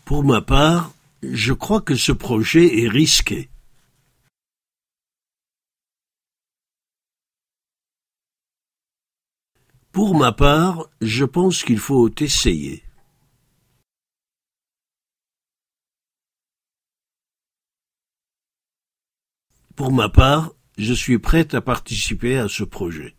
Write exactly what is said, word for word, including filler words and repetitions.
Pour ma part, je crois que ce projet est risqué. Pour ma part, je pense qu'il faut essayer. Pour ma part, je suis prête à participer à ce projet.